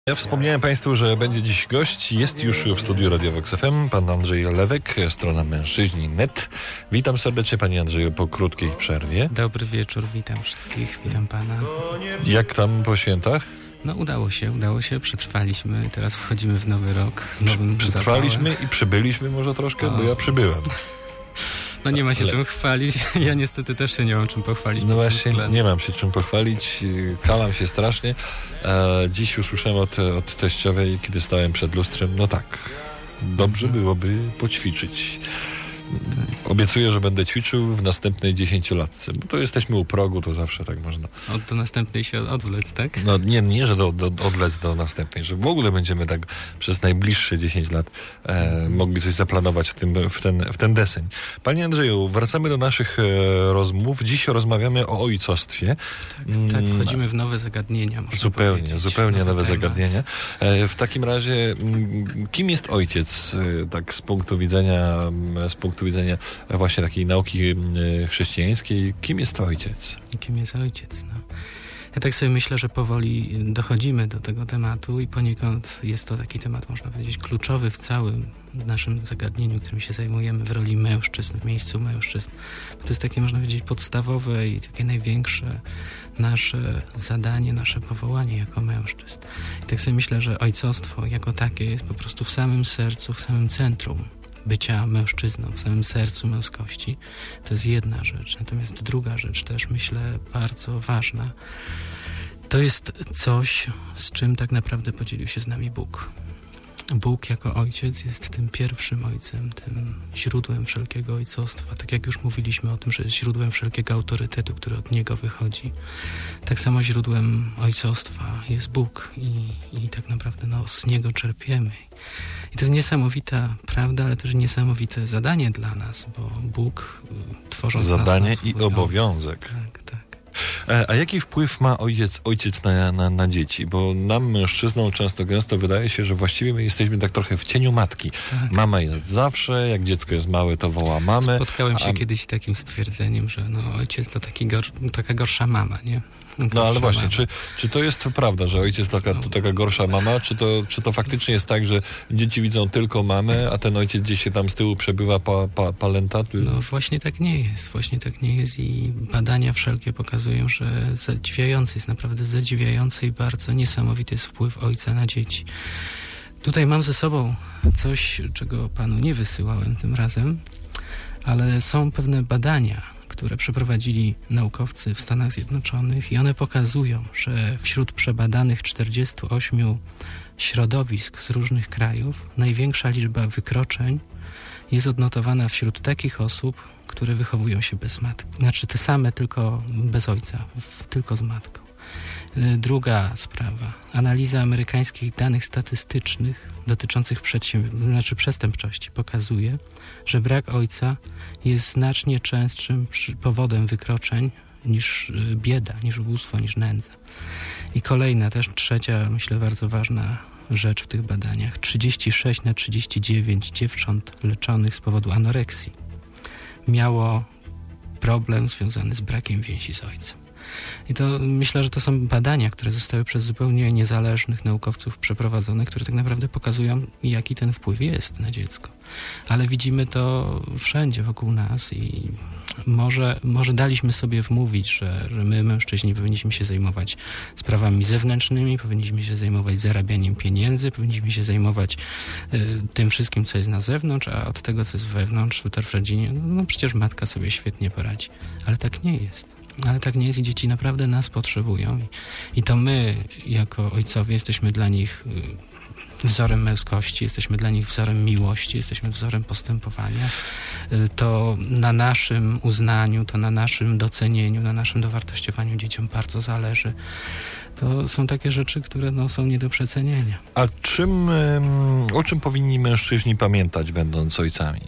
Ja wspomniałem Państwu, że będzie dziś gość. Jest już w studiu Radio Vox FM pan Andrzej Lewek, strona mężczyźni.net. Witam serdecznie, panie Andrzeju, po krótkiej przerwie. Dobry wieczór, witam wszystkich, witam pana. Jak tam po świętach? No udało się, przetrwaliśmy, teraz wchodzimy w nowy rok z nowym Przetrwaliśmy zapałem. i przybyliśmy może troszkę, bo ja przybyłem. No nie ma się czym chwalić, ja niestety też się nie mam czym pochwalić. No właśnie, nie mam się czym pochwalić, kalam się strasznie. Dziś usłyszałem od teściowej, kiedy stałem przed lustrem, no tak, dobrze byłoby poćwiczyć. Obiecuję, że będę ćwiczył w następnej 10-latce, bo tu jesteśmy u progu, to zawsze tak można. Do następnej się odwlec, tak? No nie, że odlec do następnej, że w ogóle będziemy tak przez najbliższe 10 lat mogli coś zaplanować w ten deseń. Panie Andrzeju, wracamy do naszych rozmów. Dziś rozmawiamy o ojcostwie. Tak, wchodzimy w nowe zagadnienia. Zupełnie nowe zagadnienia. W takim razie, kim jest ojciec, tak z punktu widzenia właśnie takiej nauki chrześcijańskiej? Kim jest ojciec? Kim jest ojciec? No. Ja tak sobie myślę, że powoli dochodzimy do tego tematu i poniekąd jest to taki temat, można powiedzieć, kluczowy w całym naszym zagadnieniu, którym się zajmujemy w roli mężczyzn, w miejscu mężczyzn. To jest takie, można powiedzieć, podstawowe i takie największe nasze zadanie, nasze powołanie jako mężczyzn. I tak sobie myślę, że ojcostwo jako takie jest po prostu w samym sercu, w samym centrum bycia mężczyzną, w samym sercu męskości. To jest jedna rzecz. Natomiast druga rzecz też, myślę, bardzo ważna, to jest coś, z czym tak naprawdę podzielił się z nami Bóg. Bóg jako ojciec jest tym pierwszym ojcem, tym źródłem wszelkiego ojcostwa. Tak jak już mówiliśmy o tym, że jest źródłem wszelkiego autorytetu, który od Niego wychodzi. Tak samo źródłem ojcostwa jest Bóg i tak naprawdę z Niego czerpiemy. I to jest niesamowita prawda, ale też niesamowite zadanie dla nas, bo Bóg tworząc zadanie nas i obowiązek. Tak. A jaki wpływ ma ojciec na dzieci? Bo nam, mężczyznom, często gęsto wydaje się, że właściwie my jesteśmy tak trochę w cieniu matki. Tak. Mama jest zawsze, jak dziecko jest małe, to woła mamę. Spotkałem się kiedyś z takim stwierdzeniem, że ojciec to taka gorsza mama, nie? No ale właśnie, czy to jest prawda, że ojciec to taka gorsza mama, czy to faktycznie jest tak, że dzieci widzą tylko mamę, a ten ojciec gdzieś się tam z tyłu przebywa palenta? No właśnie tak nie jest i badania wszelkie pokazują, że jest naprawdę zadziwiający i bardzo niesamowity jest wpływ ojca na dzieci. Tutaj mam ze sobą coś, czego panu nie wysyłałem tym razem, ale są pewne badania, które przeprowadzili naukowcy w Stanach Zjednoczonych i one pokazują, że wśród przebadanych 48 środowisk z różnych krajów największa liczba wykroczeń jest odnotowana wśród takich osób, które wychowują się bez matki. Znaczy te same, tylko bez ojca, tylko z matką. Druga sprawa. Analiza amerykańskich danych statystycznych dotyczących przestępczości pokazuje, że brak ojca jest znacznie częstszym powodem wykroczeń niż bieda, niż ubóstwo, niż nędza. I kolejna, też trzecia, myślę, bardzo ważna rzecz w tych badaniach. 36 na 39 dziewcząt leczonych z powodu anoreksji miało problem związany z brakiem więzi z ojcem. I to myślę, że to są badania, które zostały przez zupełnie niezależnych naukowców przeprowadzone, które tak naprawdę pokazują, jaki ten wpływ jest na dziecko. Ale widzimy to wszędzie wokół nas i może daliśmy sobie wmówić, że my, mężczyźni, powinniśmy się zajmować sprawami zewnętrznymi, powinniśmy się zajmować zarabianiem pieniędzy, powinniśmy się zajmować tym wszystkim, co jest na zewnątrz, a od tego, co jest wewnątrz, tutaj w rodzinie, przecież matka sobie świetnie poradzi. Ale tak nie jest. I dzieci naprawdę nas potrzebują. I to my, jako ojcowie, jesteśmy dla nich wzorem męskości, jesteśmy dla nich wzorem miłości, jesteśmy wzorem postępowania. To na naszym uznaniu, to na naszym docenieniu, na naszym dowartościowaniu dzieciom bardzo zależy. To są takie rzeczy, które są nie do przecenienia. A o czym powinni mężczyźni pamiętać, będąc ojcami?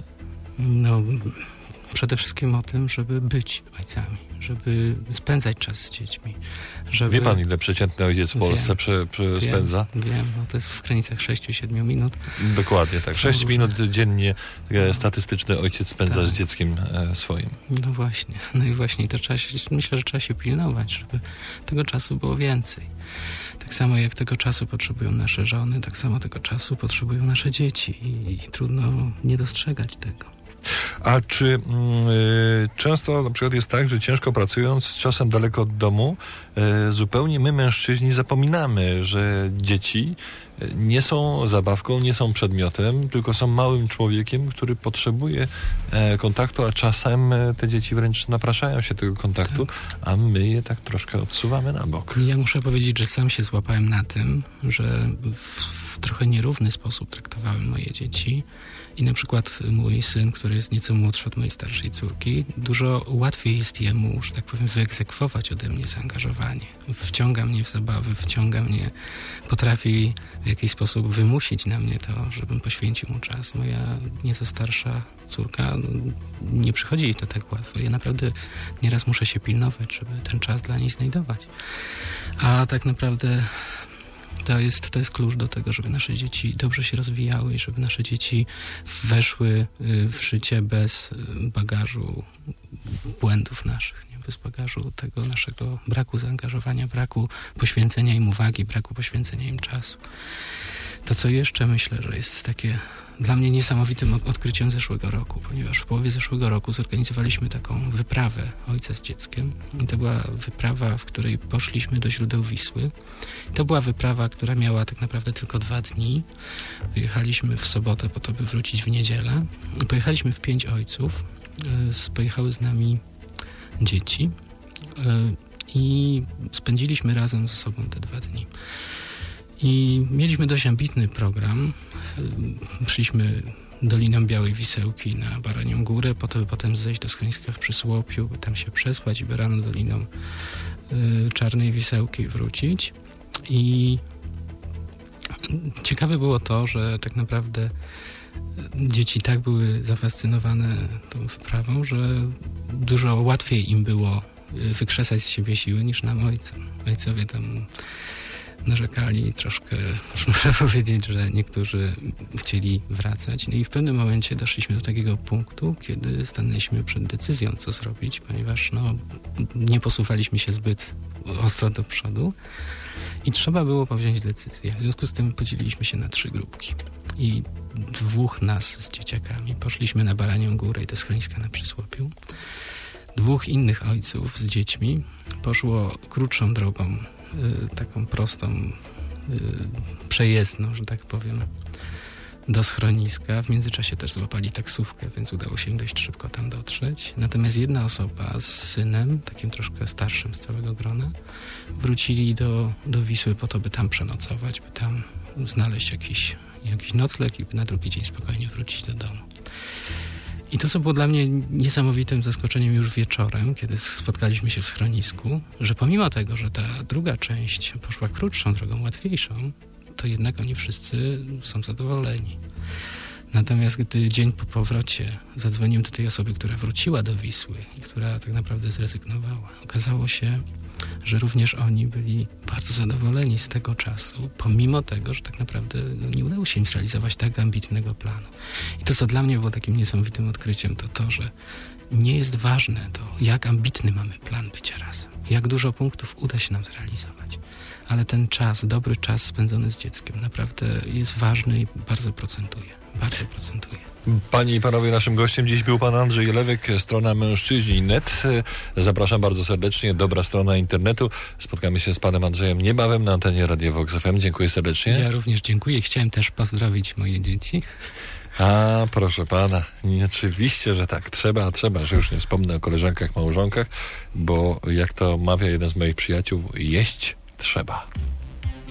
Przede wszystkim o tym, żeby być ojcami, żeby spędzać czas z dziećmi. Wie pan, ile przeciętny ojciec w Polsce spędza? Wiem, to jest w granicach 6-7 minut. Dokładnie tak. 6 minut dziennie statystyczny ojciec spędza z dzieckiem swoim. No właśnie, to myślę, że trzeba się pilnować, żeby tego czasu było więcej. Tak samo jak tego czasu potrzebują nasze żony, tak samo tego czasu potrzebują nasze dzieci i trudno nie dostrzegać tego. A czy często na przykład jest tak, że ciężko pracując, czasem daleko od domu, zupełnie my mężczyźni zapominamy, że dzieci nie są zabawką, nie są przedmiotem, tylko są małym człowiekiem, który potrzebuje kontaktu, a czasem te dzieci wręcz napraszają się tego kontaktu, a my je tak troszkę odsuwamy na bok. Ja muszę powiedzieć, że sam się złapałem na tym, że w trochę nierówny sposób traktowałem moje dzieci. I na przykład mój syn, który jest nieco młodszy od mojej starszej córki, dużo łatwiej jest jemu, że tak powiem, wyegzekwować ode mnie zaangażowanie. Wciąga mnie w zabawy, potrafi w jakiś sposób wymusić na mnie to, żebym poświęcił mu czas. Moja nieco starsza córka, nie przychodzi jej to tak łatwo. Ja naprawdę nieraz muszę się pilnować, żeby ten czas dla niej znajdować. A tak naprawdę to jest klucz do tego, żeby nasze dzieci dobrze się rozwijały i żeby nasze dzieci weszły w życie bez bagażu błędów naszych, nie? Bez bagażu tego naszego braku zaangażowania, braku poświęcenia im uwagi, braku poświęcenia im czasu. To, co jeszcze myślę, że jest takie dla mnie niesamowitym odkryciem zeszłego roku, ponieważ w połowie zeszłego roku zorganizowaliśmy taką wyprawę ojca z dzieckiem. I to była wyprawa, w której poszliśmy do źródeł Wisły. To była wyprawa, która miała tak naprawdę tylko 2 dni. Wyjechaliśmy w sobotę po to, by wrócić w niedzielę. Pojechaliśmy w 5 ojców. Pojechały z nami dzieci i spędziliśmy razem ze sobą te 2 dni. I mieliśmy dość ambitny program. Szliśmy Doliną Białej Wisełki na Baranią Górę, potem zejść do schroniska w Przysłopiu, tam się przespać i rano Doliną Czarnej Wisełki wrócić. I ciekawe było to, że tak naprawdę dzieci tak były zafascynowane tą wyprawą, że dużo łatwiej im było wykrzesać z siebie siły niż nam ojcom. Ojcowie tam narzekali troszkę, muszę powiedzieć, że niektórzy chcieli wracać. No i w pewnym momencie doszliśmy do takiego punktu, kiedy stanęliśmy przed decyzją, co zrobić, ponieważ nie posuwaliśmy się zbyt ostro do przodu i trzeba było powziąć decyzję. W związku z tym podzieliliśmy się na 3 grupki i 2 nas z dzieciakami poszliśmy na Baranią Górę i do schroniska na Przysłopiu. 2 innych ojców z dziećmi poszło krótszą drogą, taką prostą, przejezdną, że tak powiem, do schroniska. W międzyczasie też złapali taksówkę, więc udało się im dość szybko tam dotrzeć. Natomiast jedna osoba z synem, takim troszkę starszym z całego grona, wrócili do Wisły po to, by tam przenocować, by tam znaleźć jakiś nocleg i by na drugi dzień spokojnie wrócić do domu. I to, co było dla mnie niesamowitym zaskoczeniem już wieczorem, kiedy spotkaliśmy się w schronisku, że pomimo tego, że ta druga część poszła krótszą drogą, łatwiejszą, to jednak oni wszyscy są zadowoleni. Natomiast gdy dzień po powrocie zadzwoniłem do tej osoby, która wróciła do Wisły i która tak naprawdę zrezygnowała, okazało się, że również oni byli bardzo zadowoleni z tego czasu, pomimo tego, że tak naprawdę nie udało się im zrealizować tak ambitnego planu. I to, co dla mnie było takim niesamowitym odkryciem, to, że nie jest ważne to, jak ambitny mamy plan bycia razem, jak dużo punktów uda się nam zrealizować, ale ten czas, dobry czas spędzony z dzieckiem naprawdę jest ważny i bardzo procentuje. Bardzo procentuje. Panie i panowie, naszym gościem dziś był pan Andrzej Lewek, strona mężczyźni.net. Zapraszam bardzo serdecznie, dobra strona internetu. Spotkamy się z panem Andrzejem niebawem na antenie Radio Vox FM. Dziękuję serdecznie. Ja również dziękuję. Chciałem też pozdrowić moje dzieci. A, proszę pana, oczywiście, że tak. Trzeba, że już nie wspomnę o koleżankach, małżonkach, bo jak to mawia jeden z moich przyjaciół, jeść trzeba.